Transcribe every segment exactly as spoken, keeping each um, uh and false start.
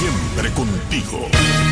Siempre contigo.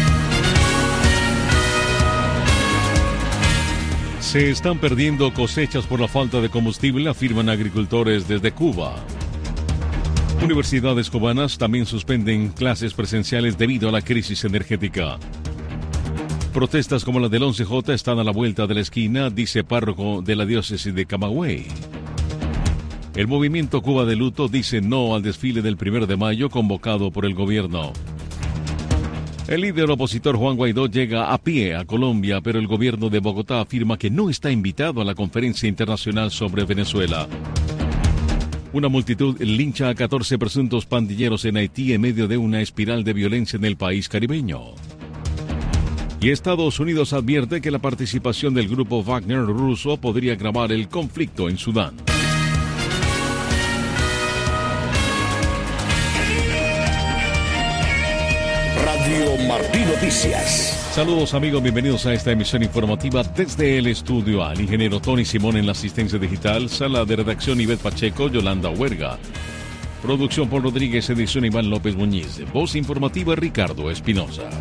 Se están perdiendo cosechas por la falta de combustible, afirman agricultores desde Cuba. Universidades cubanas también suspenden clases presenciales debido a la crisis energética. Protestas como la del once J están a la vuelta de la esquina, dice párroco de la diócesis de Camagüey. El movimiento Cuba de luto dice no al desfile del primero de mayo convocado por el gobierno. El líder opositor Juan Guaidó llega a pie a Colombia, pero el gobierno de Bogotá afirma que no está invitado a la conferencia internacional sobre Venezuela. Una multitud lincha a catorce presuntos pandilleros en Haití en medio de una espiral de violencia en el país caribeño. Y Estados Unidos advierte que la participación del grupo Wagner ruso podría agravar el conflicto en Sudán. Radio Martí Noticias. Saludos amigos, bienvenidos a esta emisión informativa desde el estudio A. El ingeniero Tony Simón en la asistencia digital, sala de redacción Ivette Pacheco, Yolanda Huerga. Producción Paul Rodríguez, edición Iván López Muñiz. Voz informativa Ricardo Espinosa.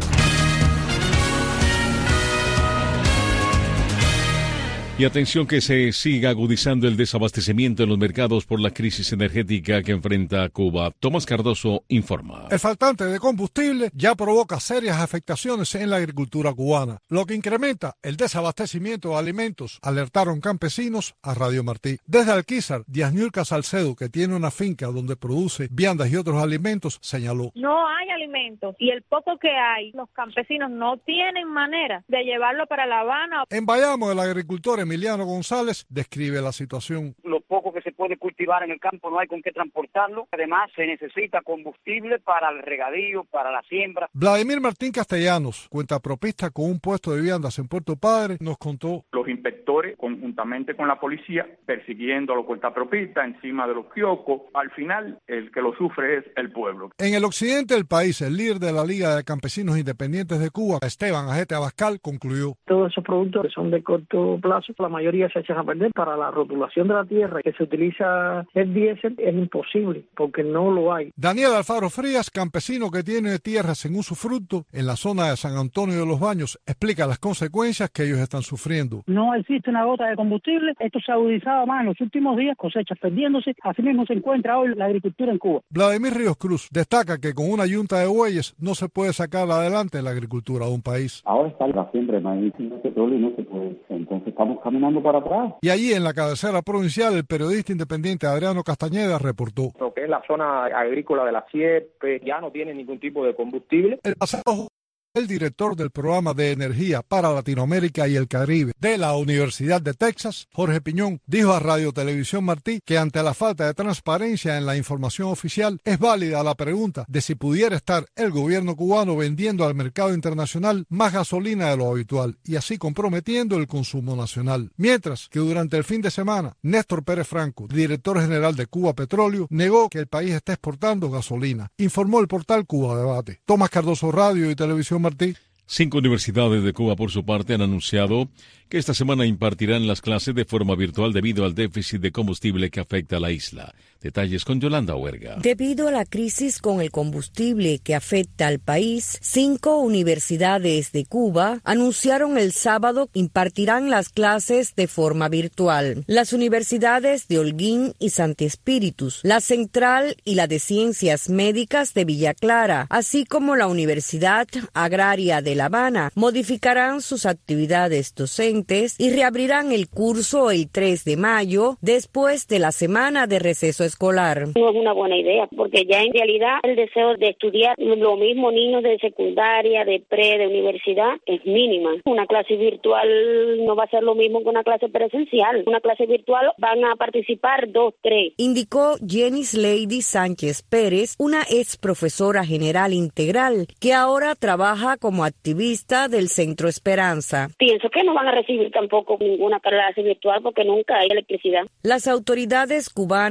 Y atención que se siga agudizando el desabastecimiento en los mercados por la crisis energética que enfrenta Cuba. Tomás Cardoso informa. El faltante de combustible ya provoca serias afectaciones en la agricultura cubana, lo que incrementa el desabastecimiento de alimentos, alertaron campesinos a Radio Martí. Desde Alquizar, Díaz Niurka Salcedo, que tiene una finca donde produce viandas y otros alimentos, señaló. No hay alimentos y el poco que hay, los campesinos no tienen manera de llevarlo para La Habana. En Bayamo, el agricultor Emiliano González describe la situación. Lo poco que se puede cultivar en el campo no hay con qué transportarlo. Además, se necesita combustible para el regadío, para la siembra. Vladimir Martín Castellanos, cuentapropista con un puesto de viandas en Puerto Padre, nos contó. Los inspectores, conjuntamente con la policía, persiguiendo a los cuentapropistas encima de los kioscos. Al final, el que lo sufre es el pueblo. En el occidente del país, el líder de la Liga de Campesinos Independientes de Cuba, Esteban Ajete Abascal, concluyó. Todos esos productos que son de corto plazo, la mayoría se echan a perder. Para la rotulación de la tierra que se utiliza el diésel es imposible porque no lo hay. Daniel Alfaro Frías, campesino que tiene tierras en usufructo en la zona de San Antonio de los Baños, explica las consecuencias que ellos están sufriendo. No existe una gota de combustible, esto se ha agudizado más en los últimos días, cosechas perdiéndose, así mismo se encuentra hoy la agricultura en Cuba. Vladimir Ríos Cruz destaca que con una yunta de bueyes no se puede sacar adelante la agricultura de un país. Ahora está la siembra de maíz y no petróleo y no se puede, entonces estamos caminando para atrás. Y allí en la cabecera provincial, el periodista independiente Adriano Castañeda reportó. Lo que es la zona agrícola de la Sierpe ya no tiene ningún tipo de combustible. El pasado el director del programa de energía para Latinoamérica y el Caribe de la Universidad de Texas, Jorge Piñón, dijo a Radio Televisión Martí que ante la falta de transparencia en la información oficial es válida la pregunta de si pudiera estar el gobierno cubano vendiendo al mercado internacional más gasolina de lo habitual y así comprometiendo el consumo nacional. Mientras que durante el fin de semana, Néstor Pérez Franco, director general de Cuba Petróleo, negó que el país está exportando gasolina, informó el portal Cuba Debate. Tomás Cardoso, Radio y Televisión Martí. Cinco universidades de Cuba, por su parte, han anunciado que esta semana impartirán las clases de forma virtual debido al déficit de combustible que afecta a la isla. Detalles con Yolanda Huerga. Debido a la crisis con el combustible que afecta al país, cinco universidades de Cuba anunciaron el sábado que impartirán las clases de forma virtual. Las universidades de Holguín y Santi Espíritus, la Central y la de Ciencias Médicas de Villa Clara, así como la Universidad Agraria de La Habana, modificarán sus actividades docentes y reabrirán el curso el tres de mayo después de la semana de receso escolar. No es una buena idea porque ya en realidad el deseo de estudiar lo mismo niños de secundaria, de pre, de universidad es mínima. Una clase virtual no va a ser lo mismo que una clase presencial. Una clase virtual van a participar dos, tres. Indicó Jenis Lady Sánchez Pérez, una ex profesora general integral que ahora trabaja como activista del Centro Esperanza. Pienso que no van a recibir tampoco ninguna clase virtual porque nunca hay electricidad. Las autoridades cubanas informaron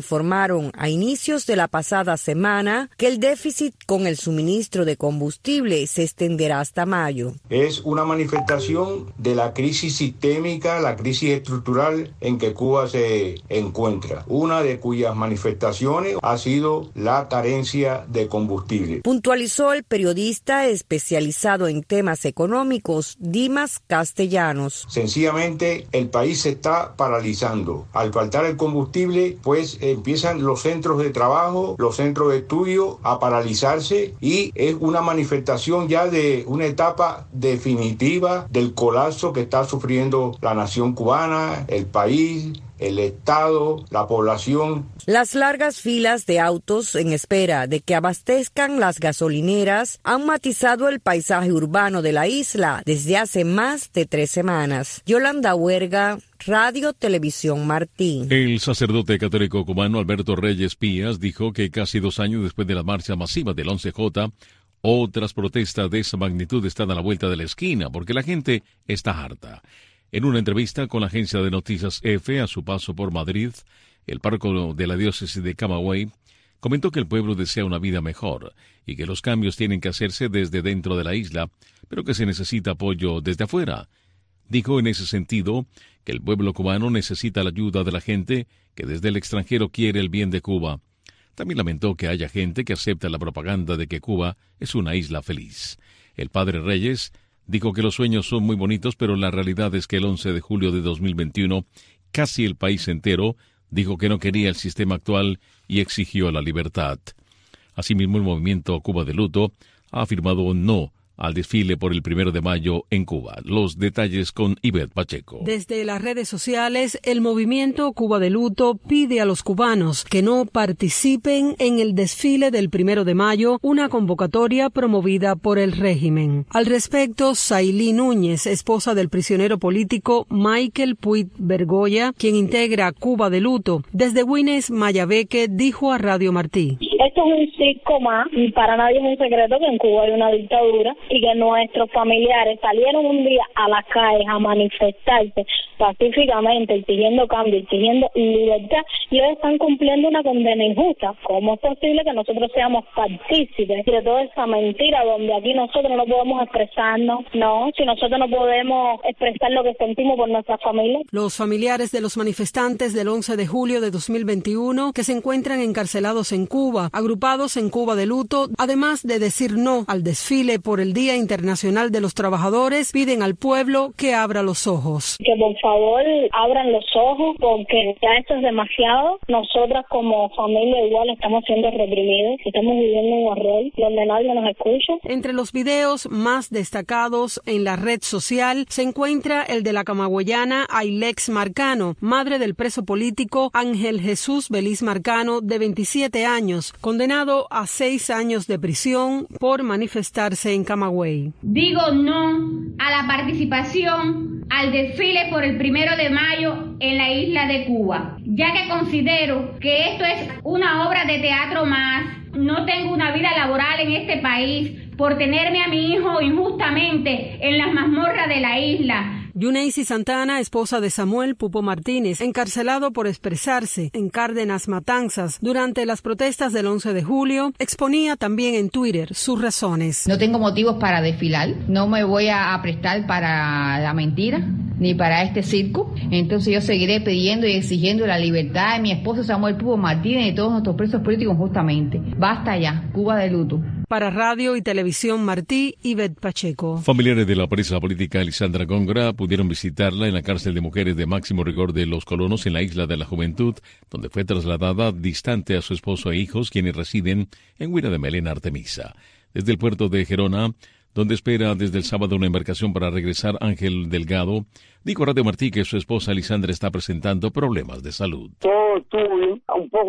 informaron a inicios de la pasada semana que el déficit con el suministro de combustible se extenderá hasta mayo. Es una manifestación de la crisis sistémica, la crisis estructural en que Cuba se encuentra, una de cuyas manifestaciones ha sido la carencia de combustible. Puntualizó el periodista especializado en temas económicos, Dimas Castellanos. Sencillamente el país se está paralizando. Al faltar el combustible, pues empiezan los centros de trabajo, los centros de estudio a paralizarse y es una manifestación ya de una etapa definitiva del colapso que está sufriendo la nación cubana, el país, el Estado, la población. Las largas filas de autos en espera de que abastezcan las gasolineras han matizado el paisaje urbano de la isla desde hace más de tres semanas. Yolanda Huerga, Radio Televisión Martí. El sacerdote católico cubano Alberto Reyes Pías dijo que casi dos años después de la marcha masiva del once jota, otras protestas de esa magnitud están a la vuelta de la esquina porque la gente está harta. En una entrevista con la agencia de noticias EFE a su paso por Madrid, el párroco de la diócesis de Camagüey comentó que el pueblo desea una vida mejor y que los cambios tienen que hacerse desde dentro de la isla, pero que se necesita apoyo desde afuera. Dijo en ese sentido que el pueblo cubano necesita la ayuda de la gente que desde el extranjero quiere el bien de Cuba. También lamentó que haya gente que acepta la propaganda de que Cuba es una isla feliz. El padre Reyes dijo que los sueños son muy bonitos, pero la realidad es que el once de julio de dos mil veintiuno, casi el país entero dijo que no quería el sistema actual y exigió la libertad. Asimismo, el movimiento Cuba de Luto ha afirmado un no al desfile por el primero de mayo en Cuba. Los detalles con Ivette Pacheco. Desde las redes sociales, el movimiento Cuba de Luto pide a los cubanos que no participen en el desfile del primero de mayo, una convocatoria promovida por el régimen. Al respecto, Sailí Núñez, esposa del prisionero político Michael Puig Bergoya, quien integra Cuba de Luto, desde Güines, Mayabeque, dijo a Radio Martí: Esto es un circo más, y para nadie es un secreto que en Cuba hay una dictadura y que nuestros familiares salieron un día a las calles a manifestarse pacíficamente, exigiendo cambio, exigiendo libertad, y hoy están cumpliendo una condena injusta. ¿Cómo es posible que nosotros seamos partícipes de toda esa mentira donde aquí nosotros no podemos expresarnos? No, si nosotros no podemos expresar lo que sentimos por nuestra familia. Los familiares de los manifestantes del once de julio de dos mil veintiuno que se encuentran encarcelados en Cuba, agrupados en Cuba de Luto, además de decir no al desfile por el Día Internacional de los Trabajadores, piden al pueblo que abra los ojos. Que por favor abran los ojos porque ya esto es demasiado. Nosotras como familia igual estamos siendo reprimidos, estamos viviendo un horror donde nadie nos escucha. Entre los videos más destacados en la red social se encuentra el de la camagüeyana Ailex Marcano, madre del preso político Ángel Jesús Beliz Marcano, de veintisiete años, condenado a seis años de prisión por manifestarse en Camagüey. Digo no a la participación al desfile por el primero de mayo en la isla de Cuba, ya que considero que esto es una obra de teatro más. No tengo una vida laboral en este país por tenerme a mi hijo injustamente en las mazmorras de la isla. Yuneisi Santana, esposa de Samuel Pupo Martínez, encarcelado por expresarse en Cárdenas, Matanzas, durante las protestas del once de julio, exponía también en Twitter sus razones. No tengo motivos para desfilar, no me voy a prestar para la mentira, ni para este circo. Entonces yo seguiré pidiendo y exigiendo la libertad de mi esposo Samuel Pupo Martínez y de todos nuestros presos políticos justamente. Basta ya, Cuba de luto. Para Radio y Televisión Martí, Ivette Pacheco. Familiares de la presa política Lisandra Góngora pudieron visitarla en la cárcel de mujeres de máximo rigor de Los Colonos en la Isla de la Juventud, donde fue trasladada distante a su esposo e hijos, quienes residen en Huira de Melena, Artemisa. Desde el puerto de Gerona, donde espera desde el sábado una embarcación para regresar, Ángel Delgado dijo a Radio Martí que su esposa Lisandra está presentando problemas de salud. Todo estuvo bien, un poco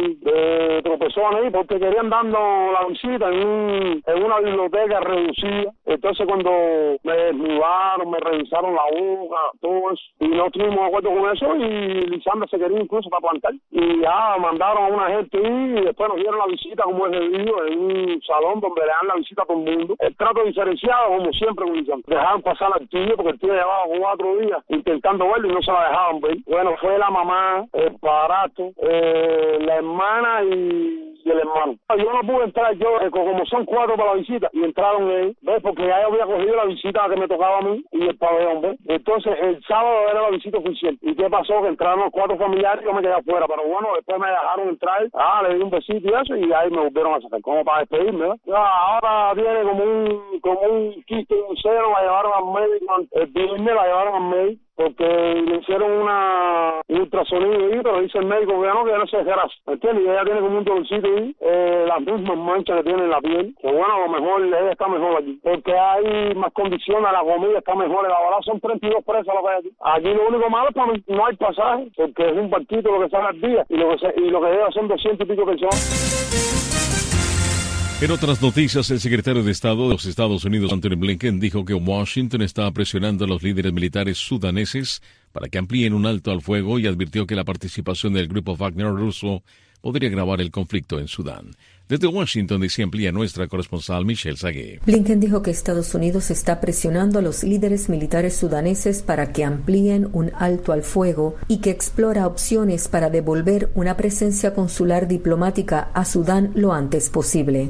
de tropezón ahí porque querían darnos la visita en, un, en una biblioteca reducida. Entonces cuando me desnudaron, me revisaron la boca, todo eso, y no estuvimos de acuerdo con eso y Lisandra se quería incluso para plantar. Y ya mandaron a una gente y después nos dieron la visita como es debido en un salón donde le dan la visita a todo el mundo. El trato diferenciado como siempre con Lisandra. Dejaron pasar al tío porque el tío llevaba cuatro días días intentando verlo y no se la dejaban ver. Bueno, fue la mamá, el padrastro, eh, la hermana y, y el hermano. Yo no pude entrar, yo, eh, como son cuatro para la visita, y entraron ellos, ¿ves? Porque ya yo había cogido la visita que me tocaba a mí y el pabellón, ¿ves? Entonces, el sábado era la visita oficial. ¿Y qué pasó? Que entraron los cuatro familiares y yo me quedé afuera. Pero bueno, después me dejaron entrar, ah, le di un besito y eso, y ahí me volvieron a sacar, como para despedirme, ¿ves? Ya, ahora tiene como un, como un quiste, un cero, la llevaron al médico, el viernes la llevaron al médico, porque le hicieron una un ultrasonido ahí, pero dice el médico que no, que no se desgrasa, ¿entiendes? Y ella tiene como un dolorcito ahí, eh, las mismas manchas que tiene en la piel, que bueno, a lo mejor ella está mejor aquí, porque hay más condiciones, la comida está mejor elaborada, son treinta y dos presas lo que hay aquí. Aquí lo único malo es para mí, no hay pasaje, porque es un barquito lo que sale al día, y lo que, se, y lo que llega son doscientos y pico personas. En otras noticias, el secretario de Estado de los Estados Unidos, Antony Blinken, dijo que Washington está presionando a los líderes militares sudaneses para que amplíen un alto al fuego y advirtió que la participación del grupo Wagner ruso podría agravar el conflicto en Sudán. Desde Washington, D C amplía nuestra corresponsal Michelle Sagué. Blinken dijo que Estados Unidos está presionando a los líderes militares sudaneses para que amplíen un alto al fuego y que explora opciones para devolver una presencia consular diplomática a Sudán lo antes posible.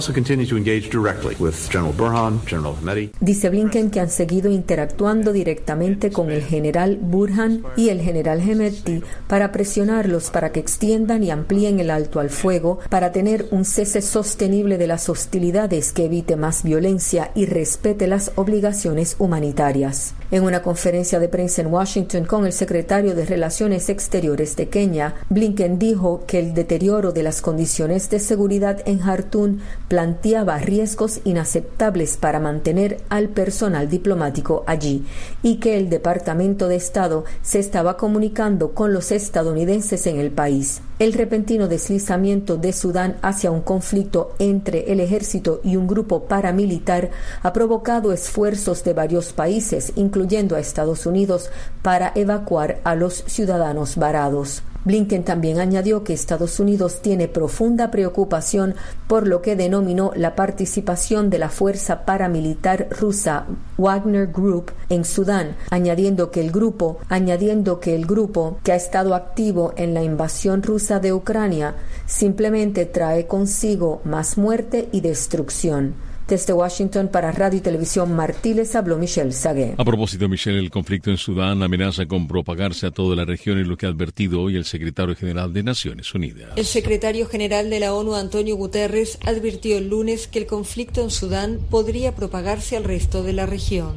Dice Blinken que han seguido interactuando directamente con el general Burhan y el general Hemedti para presionarlos para que extiendan y amplíen el alto al fuego para tener un cese sostenible de las hostilidades que evite más violencia y respete las obligaciones humanitarias. En una conferencia de prensa en Washington con el secretario de Relaciones Exteriores de Kenia, Blinken dijo que el deterioro de las condiciones de seguridad en Jartum planteaba riesgos inaceptables para mantener al personal diplomático allí y que el Departamento de Estado se estaba comunicando con los estadounidenses en el país. El repentino deslizamiento de Sudán hacia un conflicto entre el ejército y un grupo paramilitar ha provocado esfuerzos de varios países, incluyendo a Estados Unidos, para evacuar a los ciudadanos varados. Blinken también añadió que Estados Unidos tiene profunda preocupación por lo que denominó la participación de la fuerza paramilitar rusa Wagner Group en Sudán, añadiendo que el grupo, añadiendo que el grupo que ha estado activo en la invasión rusa de Ucrania simplemente trae consigo más muerte y destrucción. Desde Washington para Radio y Televisión Martí les habló Michelle Sagué. A propósito, Michelle, el conflicto en Sudán amenaza con propagarse a toda la región y lo que ha advertido hoy el secretario general de Naciones Unidas. El secretario general de la ONU, Antonio Guterres, advirtió el lunes que el conflicto en Sudán podría propagarse al resto de la región.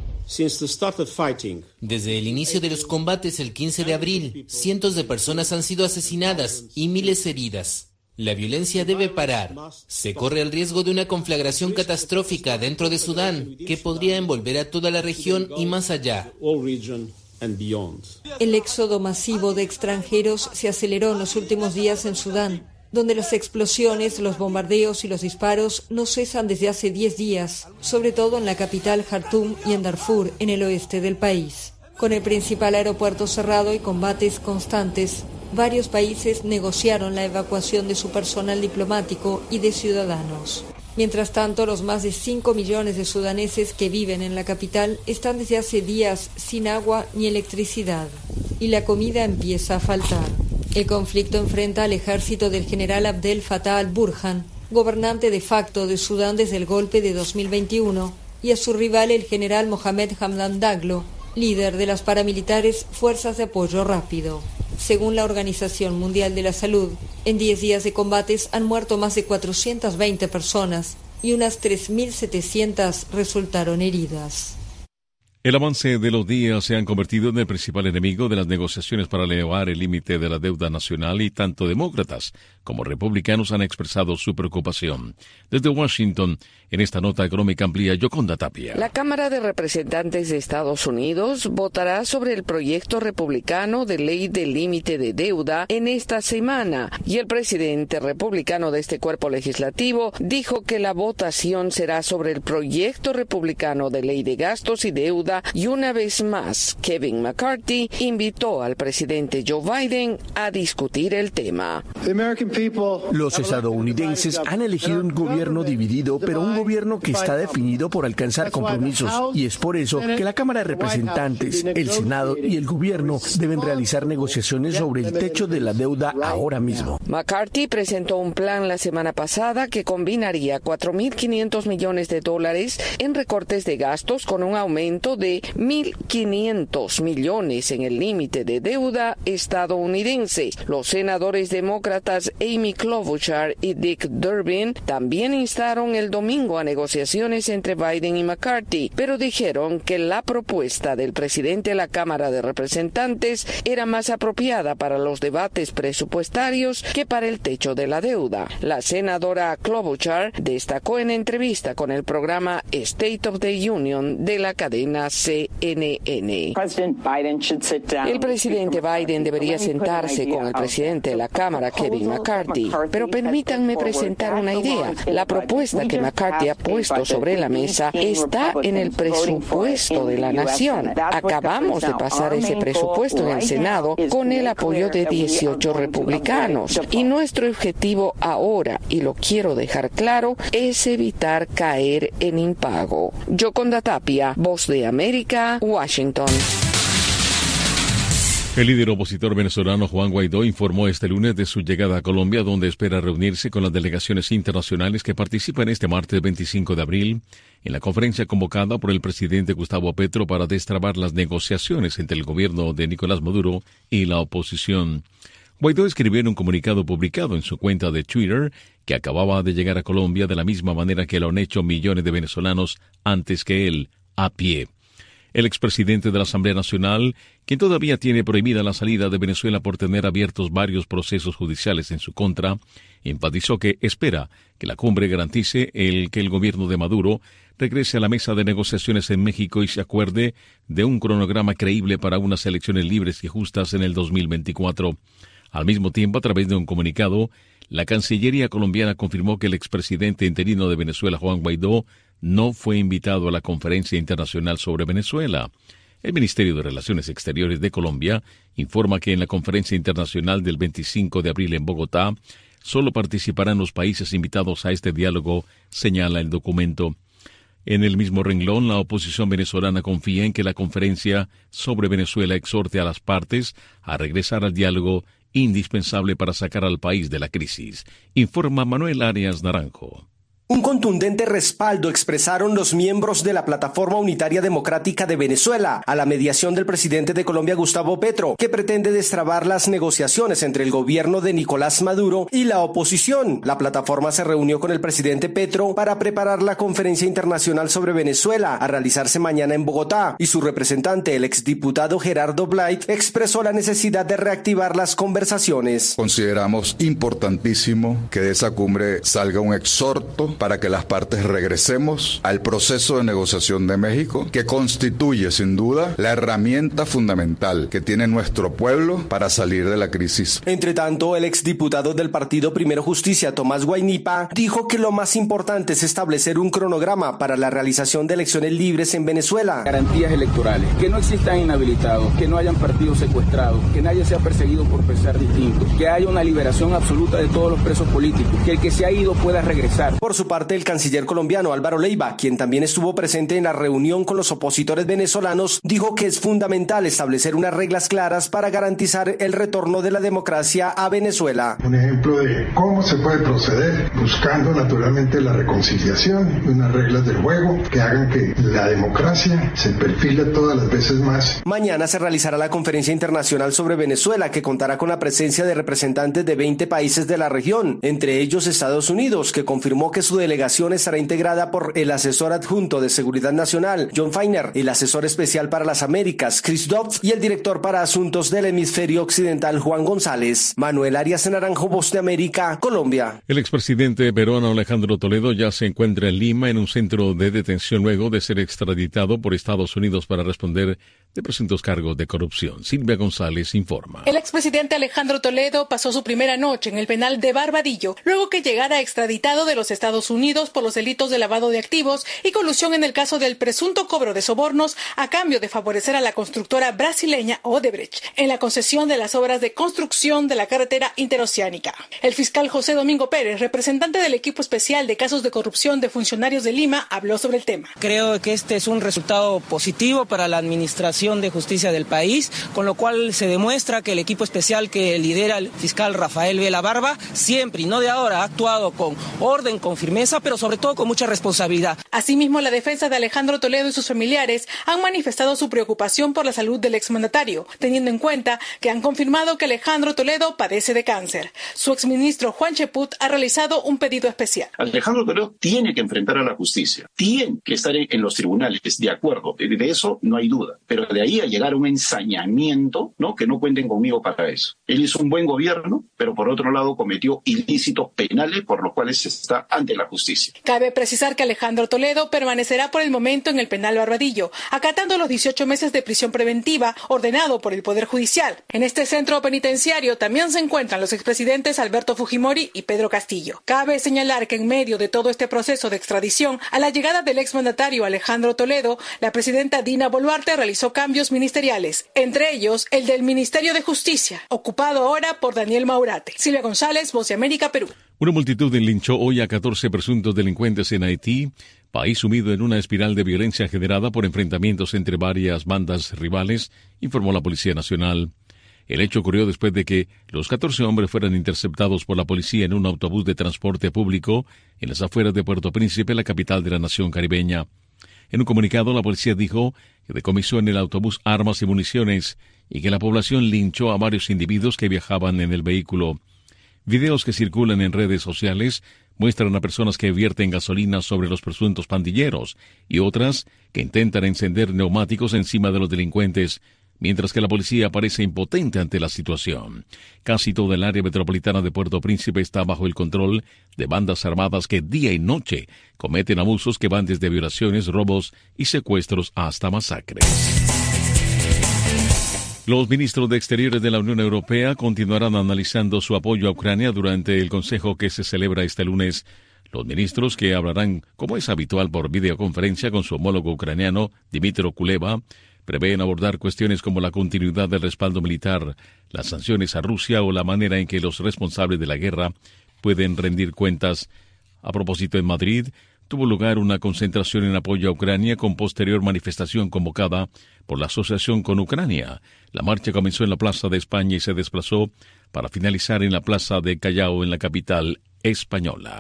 Desde el inicio de los combates el quince de abril, cientos de personas han sido asesinadas y miles heridas. La violencia debe parar. Se corre el riesgo de una conflagración catastrófica dentro de Sudán que podría envolver a toda la región y más allá. El éxodo masivo de extranjeros se aceleró en los últimos días en Sudán, donde las explosiones, los bombardeos y los disparos no cesan desde hace diez días, sobre todo en la capital Jartum y en Darfur, en el oeste del país. Con el principal aeropuerto cerrado y combates constantes, varios países negociaron la evacuación de su personal diplomático y de ciudadanos. Mientras tanto, los más de cinco millones de sudaneses que viven en la capital están desde hace días sin agua ni electricidad, y la comida empieza a faltar. El conflicto enfrenta al ejército del general Abdel Fattah al-Burhan, gobernante de facto de Sudán desde el golpe de dos mil veintiuno, y a su rival el general Mohamed Hamdan Daglo, líder de las paramilitares Fuerzas de Apoyo Rápido. Según la Organización Mundial de la Salud, en diez días de combates han muerto más de cuatrocientas veinte personas y unas tres mil setecientas resultaron heridas. El avance de los días se han convertido en el principal enemigo de las negociaciones para elevar el límite de la deuda nacional y tanto demócratas como republicanos han expresado su preocupación. Desde Washington, en esta nota económica amplía, Yoconda Tapia. La Cámara de Representantes de Estados Unidos votará sobre el proyecto republicano de ley de límite de deuda en esta semana y el presidente republicano de este cuerpo legislativo dijo que la votación será sobre el proyecto republicano de ley de gastos y deuda deuda y una vez más Kevin McCarthy invitó al presidente Joe Biden a discutir el tema. Los estadounidenses han elegido un gobierno dividido, pero un gobierno que está definido por alcanzar compromisos, y es por eso que la Cámara de Representantes, el Senado y el gobierno deben realizar negociaciones sobre el techo de la deuda ahora mismo. McCarthy presentó un plan la semana pasada que combinaría cuatro mil quinientos millones de dólares en recortes de gastos con un aumento de mil quinientos millones en el límite de deuda estadounidense. Los senadores demócratas Amy Klobuchar y Dick Durbin también instaron el domingo a negociaciones entre Biden y McCarthy, pero dijeron que la propuesta del presidente de la Cámara de Representantes era más apropiada para los debates presupuestarios que para el techo de la deuda. La senadora Klobuchar destacó en entrevista con el programa State of the Union de la cadena C N N. El presidente Biden debería sentarse con el presidente de la Cámara, Kevin McCarthy, pero permítanme presentar una idea. La propuesta que McCarthy ha puesto sobre la mesa está en el presupuesto de la nación. Acabamos de pasar ese presupuesto en el Senado con el apoyo de dieciocho republicanos, y nuestro objetivo ahora, y lo quiero dejar claro, es evitar caer en impago. Yoconda Tapia, Voz de América, Washington. El líder opositor venezolano Juan Guaidó informó este lunes de su llegada a Colombia, donde espera reunirse con las delegaciones internacionales que participan este martes veinticinco de abril en la conferencia convocada por el presidente Gustavo Petro para destrabar las negociaciones entre el gobierno de Nicolás Maduro y la oposición. Guaidó escribió en un comunicado publicado en su cuenta de Twitter que acababa de llegar a Colombia de la misma manera que lo han hecho millones de venezolanos antes que él, a pie. El expresidente de la Asamblea Nacional, quien todavía tiene prohibida la salida de Venezuela por tener abiertos varios procesos judiciales en su contra, enfatizó que espera que la cumbre garantice el que el gobierno de Maduro regrese a la mesa de negociaciones en México y se acuerde de un cronograma creíble para unas elecciones libres y justas en el dos mil veinticuatro. Al mismo tiempo, a través de un comunicado, la Cancillería colombiana confirmó que el expresidente interino de Venezuela, Juan Guaidó, no fue invitado a la Conferencia Internacional sobre Venezuela. El Ministerio de Relaciones Exteriores de Colombia informa que en la Conferencia Internacional del veinticinco de abril en Bogotá solo participarán los países invitados a este diálogo, señala el documento. En el mismo renglón, la oposición venezolana confía en que la conferencia sobre Venezuela exhorte a las partes a regresar al diálogo indispensable para sacar al país de la crisis, informa Manuel Arias Naranjo. Un contundente respaldo expresaron los miembros de la Plataforma Unitaria Democrática de Venezuela a la mediación del presidente de Colombia, Gustavo Petro, que pretende destrabar las negociaciones entre el gobierno de Nicolás Maduro y la oposición. La plataforma se reunió con el presidente Petro para preparar la conferencia internacional sobre Venezuela a realizarse mañana en Bogotá, y su representante, el exdiputado Gerardo Blight, expresó la necesidad de reactivar las conversaciones. Consideramos importantísimo que de esa cumbre salga un exhorto para que las partes regresemos al proceso de negociación de México, que constituye sin duda la herramienta fundamental que tiene nuestro pueblo para salir de la crisis. Entre tanto, el exdiputado del partido Primero Justicia, Tomás Guainipa, dijo que lo más importante es establecer un cronograma para la realización de elecciones libres en Venezuela. Garantías electorales, que no existan inhabilitados, que no hayan partidos secuestrados, que nadie sea perseguido por pensar distinto, que haya una liberación absoluta de todos los presos políticos, que el que se ha ido pueda regresar. Por su parte, el canciller colombiano Álvaro Leiva, quien también estuvo presente en la reunión con los opositores venezolanos, dijo que es fundamental establecer unas reglas claras para garantizar el retorno de la democracia a Venezuela. Un ejemplo de cómo se puede proceder, buscando naturalmente la reconciliación, unas reglas del juego que hagan que la democracia se perfile todas las veces más. Mañana se realizará la Conferencia Internacional sobre Venezuela, que contará con la presencia de representantes de veinte países de la región, entre ellos Estados Unidos, que confirmó que su delegación estará integrada por el asesor adjunto de Seguridad Nacional, John Feiner, el asesor especial para las Américas, Chris Dobbs, y el director para asuntos del hemisferio occidental, Juan González. Manuel Arias Naranjo, Voz de América, Colombia. El expresidente peruano Alejandro Toledo ya se encuentra en Lima en un centro de detención luego de ser extraditado por Estados Unidos para responder de presuntos cargos de corrupción. Silvia González informa. El expresidente Alejandro Toledo pasó su primera noche en el penal de Barbadillo, luego que llegara extraditado de los Estados Unidos por los delitos de lavado de activos y colusión en el caso del presunto cobro de sobornos a cambio de favorecer a la constructora brasileña Odebrecht en la concesión de las obras de construcción de la carretera interoceánica. El fiscal José Domingo Pérez, representante del equipo especial de casos de corrupción de funcionarios de Lima, habló sobre el tema. Creo que este es un resultado positivo para la administración de justicia del país, con lo cual se demuestra que el equipo especial que lidera el fiscal Rafael Vela Barba siempre y no de ahora ha actuado con orden, con firmeza, pero sobre todo con mucha responsabilidad. Asimismo, la defensa de Alejandro Toledo y sus familiares han manifestado su preocupación por la salud del exmandatario, teniendo en cuenta que han confirmado que Alejandro Toledo padece de cáncer. Su exministro Juan Cheput ha realizado un pedido especial. Alejandro Toledo tiene que enfrentar a la justicia, tiene que estar en los tribunales, de acuerdo, de eso no hay duda, pero de ahí a llegar a un ensañamiento, ¿no? Que no cuenten conmigo para eso. Él hizo un buen gobierno, pero por otro lado cometió ilícitos penales por los cuales está ante la justicia. Cabe precisar que Alejandro Toledo permanecerá por el momento en el penal Barbadillo, acatando los dieciocho meses de prisión preventiva ordenado por el Poder Judicial. En este centro penitenciario también se encuentran los expresidentes Alberto Fujimori y Pedro Castillo. Cabe señalar que en medio de todo este proceso de extradición, a la llegada del exmandatario Alejandro Toledo, la presidenta Dina Boluarte realizó cambios ministeriales, entre ellos el del Ministerio de Justicia, ocupado ahora por Daniel Maurate. Silvia González, Voz de América, Perú. Una multitud linchó hoy a catorce presuntos delincuentes en Haití, país sumido en una espiral de violencia generada por enfrentamientos entre varias bandas rivales, informó la Policía Nacional. El hecho ocurrió después de que los catorce hombres fueran interceptados por la policía en un autobús de transporte público en las afueras de Puerto Príncipe, la capital de la nación caribeña. En un comunicado, la policía dijo que decomisó en el autobús armas y municiones y que la población linchó a varios individuos que viajaban en el vehículo. Videos que circulan en redes sociales muestran a personas que vierten gasolina sobre los presuntos pandilleros y otras que intentan encender neumáticos encima de los delincuentes, mientras que la policía parece impotente ante la situación. Casi toda el área metropolitana de Puerto Príncipe está bajo el control de bandas armadas que día y noche cometen abusos que van desde violaciones, robos y secuestros hasta masacres. Los ministros de Exteriores de la Unión Europea continuarán analizando su apoyo a Ucrania durante el Consejo que se celebra este lunes. Los ministros, que hablarán, como es habitual, por videoconferencia con su homólogo ucraniano, Dmytro Kuleba, prevén abordar cuestiones como la continuidad del respaldo militar, las sanciones a Rusia o la manera en que los responsables de la guerra pueden rendir cuentas. A propósito, en Madrid tuvo lugar una concentración en apoyo a Ucrania con posterior manifestación convocada por la Asociación con Ucrania. La marcha comenzó en la Plaza de España y se desplazó para finalizar en la Plaza de Callao, en la capital española.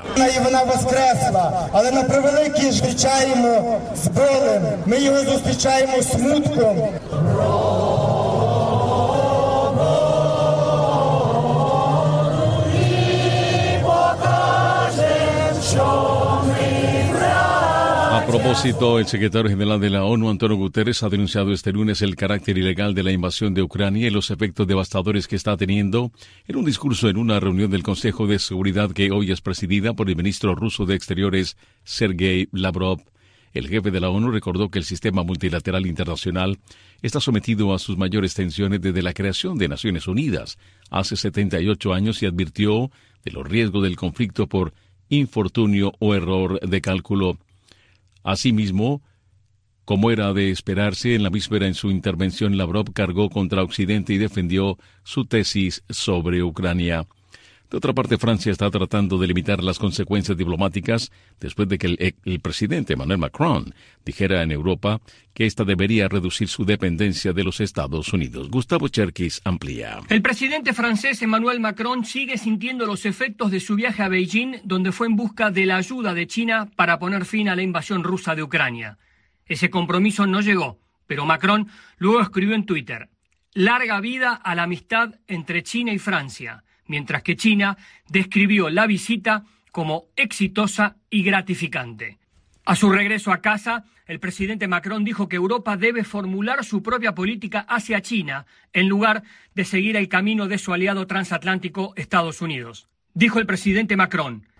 A propósito, el secretario general de la ONU, Antonio Guterres, ha denunciado este lunes el carácter ilegal de la invasión de Ucrania y los efectos devastadores que está teniendo en un discurso en una reunión del Consejo de Seguridad que hoy es presidida por el ministro ruso de Exteriores, Sergei Lavrov. El jefe de la ONU recordó que el sistema multilateral internacional está sometido a sus mayores tensiones desde la creación de Naciones Unidas hace setenta y ocho años y advirtió de los riesgos del conflicto por infortunio o error de cálculo. Asimismo, como era de esperarse, en la víspera en su intervención Lavrov cargó contra Occidente y defendió su tesis sobre Ucrania. De otra parte, Francia está tratando de limitar las consecuencias diplomáticas después de que el, el presidente Emmanuel Macron dijera en Europa que ésta debería reducir su dependencia de los Estados Unidos. Gustavo Cherkis amplía. El presidente francés Emmanuel Macron sigue sintiendo los efectos de su viaje a Beijing, donde fue en busca de la ayuda de China para poner fin a la invasión rusa de Ucrania. Ese compromiso no llegó, pero Macron luego escribió en Twitter: larga vida a la amistad entre China y Francia, mientras que China describió la visita como exitosa y gratificante. A su regreso a casa, el presidente Macron dijo que Europa debe formular su propia política hacia China, en lugar de seguir el camino de su aliado transatlántico Estados Unidos. Dijo el presidente Macron: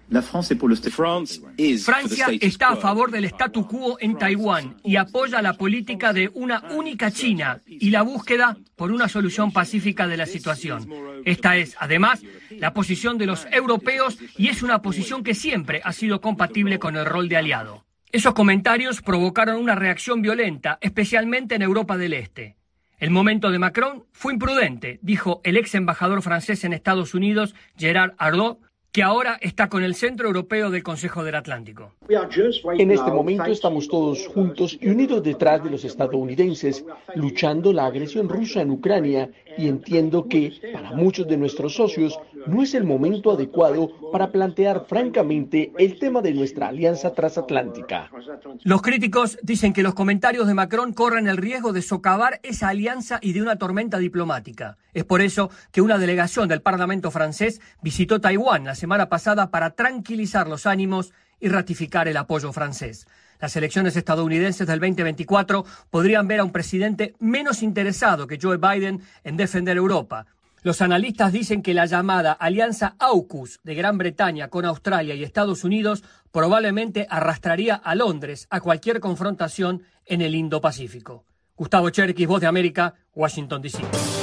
Francia está a favor del statu quo en Taiwán y apoya la política de una única China y la búsqueda por una solución pacífica de la situación. Esta es, además, la posición de los europeos y es una posición que siempre ha sido compatible con el rol de aliado. Esos comentarios provocaron una reacción violenta, especialmente en Europa del Este. El momento de Macron fue imprudente, dijo el ex embajador francés en Estados Unidos, Gerard Arnault, que ahora está con el Centro Europeo del Consejo del Atlántico. En este momento estamos todos juntos y unidos detrás de los estadounidenses, luchando la agresión rusa en Ucrania, y entiendo que, para muchos de nuestros socios, no es el momento adecuado para plantear francamente el tema de nuestra alianza transatlántica. Los críticos dicen que los comentarios de Macron corren el riesgo de socavar esa alianza y de una tormenta diplomática. Es por eso que una delegación del Parlamento francés visitó Taiwán la semana pasada para tranquilizar los ánimos y ratificar el apoyo francés. Las elecciones estadounidenses del veinte veinticuatro podrían ver a un presidente menos interesado que Joe Biden en defender Europa. Los analistas dicen que la llamada Alianza AUKUS de Gran Bretaña con Australia y Estados Unidos probablemente arrastraría a Londres a cualquier confrontación en el Indo-Pacífico. Gustavo Cherkis, Voz de América, Washington, D C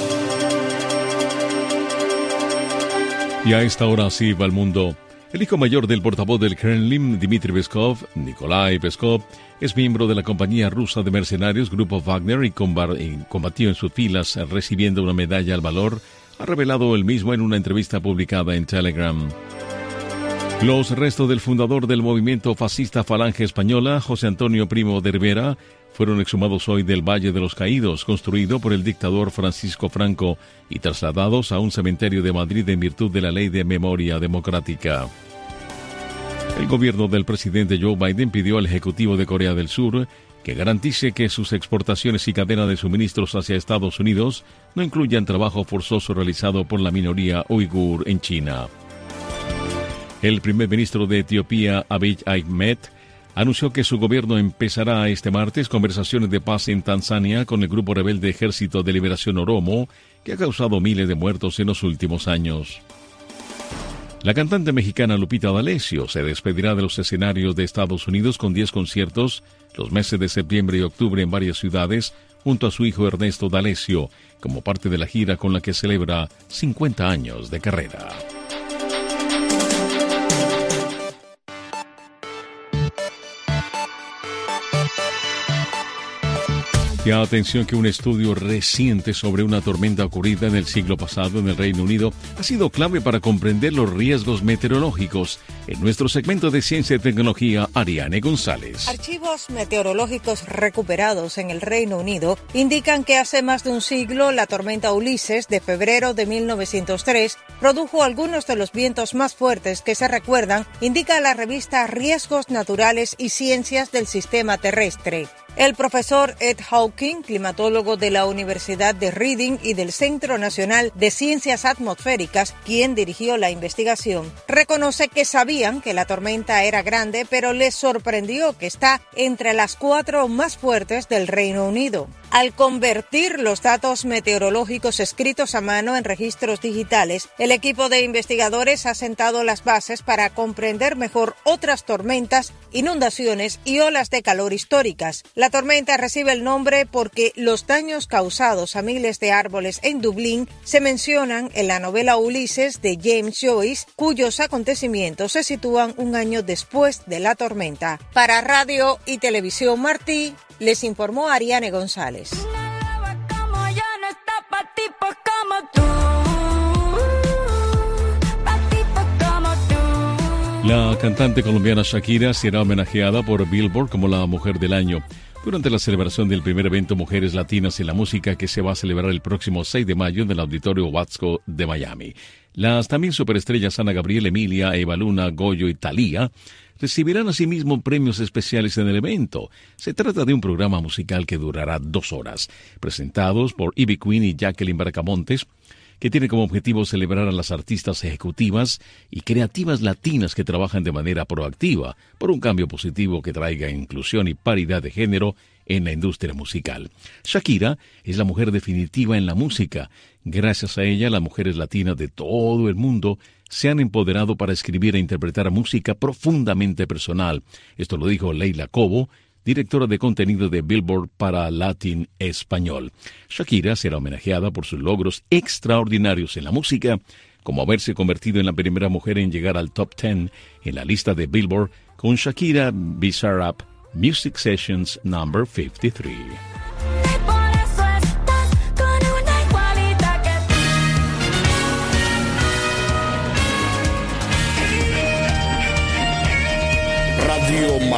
Y a esta hora sí va el mundo. El hijo mayor del portavoz del Kremlin, Dmitry Peskov, Nikolai Peskov, es miembro de la compañía rusa de mercenarios Grupo Wagner y combatió en sus filas recibiendo una medalla al valor, ha revelado él mismo en una entrevista publicada en Telegram. Los restos del fundador del movimiento fascista Falange Española, José Antonio Primo de Rivera, fueron exhumados hoy del Valle de los Caídos, construido por el dictador Francisco Franco, y trasladados a un cementerio de Madrid en virtud de la Ley de Memoria Democrática. El gobierno del presidente Joe Biden pidió al Ejecutivo de Corea del Sur que garantice que sus exportaciones y cadena de suministros hacia Estados Unidos no incluyan trabajo forzoso realizado por la minoría uigur en China. El primer ministro de Etiopía, Abiy Ahmed, anunció que su gobierno empezará este martes conversaciones de paz en Tanzania con el grupo rebelde Ejército de Liberación Oromo, que ha causado miles de muertos en los últimos años. La cantante mexicana Lupita D'Alessio se despedirá de los escenarios de Estados Unidos con diez conciertos los meses de septiembre y octubre en varias ciudades, junto a su hijo Ernesto D'Alessio, como parte de la gira con la que celebra cincuenta años de carrera. Y atención que un estudio reciente sobre una tormenta ocurrida en el siglo pasado en el Reino Unido ha sido clave para comprender los riesgos meteorológicos. En nuestro segmento de Ciencia y Tecnología, Ariane González. Archivos meteorológicos recuperados en el Reino Unido indican que hace más de un siglo la tormenta Ulises de febrero de mil novecientos tres produjo algunos de los vientos más fuertes que se recuerdan, indica la revista Riesgos Naturales y Ciencias del Sistema Terrestre. El profesor Ed Hawking, climatólogo de la Universidad de Reading y del Centro Nacional de Ciencias Atmosféricas, quien dirigió la investigación, reconoce que sabían que la tormenta era grande, pero les sorprendió que está entre las cuatro más fuertes del Reino Unido. Al convertir los datos meteorológicos escritos a mano en registros digitales, el equipo de investigadores ha sentado las bases para comprender mejor otras tormentas, inundaciones y olas de calor históricas. La tormenta recibe el nombre porque los daños causados a miles de árboles en Dublín se mencionan en la novela Ulises de James Joyce, cuyos acontecimientos se sitúan un año después de la tormenta. Para Radio y Televisión Martí, les informó Ariane González. La cantante colombiana Shakira será homenajeada por Billboard como la Mujer del Año durante la celebración del primer evento Mujeres Latinas en la Música, que se va a celebrar el próximo seis de mayo en el Auditorio Watsco de Miami. Las también superestrellas Ana Gabriel, Emilia, Eva Luna, Goyo y Thalía recibirán asimismo premios especiales en el evento. Se trata de un programa musical que durará dos horas, presentados por Ivy Queen y Jacqueline Bracamontes, que tiene como objetivo celebrar a las artistas ejecutivas y creativas latinas que trabajan de manera proactiva por un cambio positivo que traiga inclusión y paridad de género en la industria musical. Shakira es la mujer definitiva en la música. Gracias a ella, las mujeres latinas de todo el mundo se han empoderado para escribir e interpretar música profundamente personal. Esto lo dijo Leila Cobo, directora de contenido de Billboard para Latin Español. Shakira será homenajeada por sus logros extraordinarios en la música, como haberse convertido en la primera mujer en llegar al top diez en la lista de Billboard con Shakira Bizarrap Music Sessions number cincuenta y tres. Radio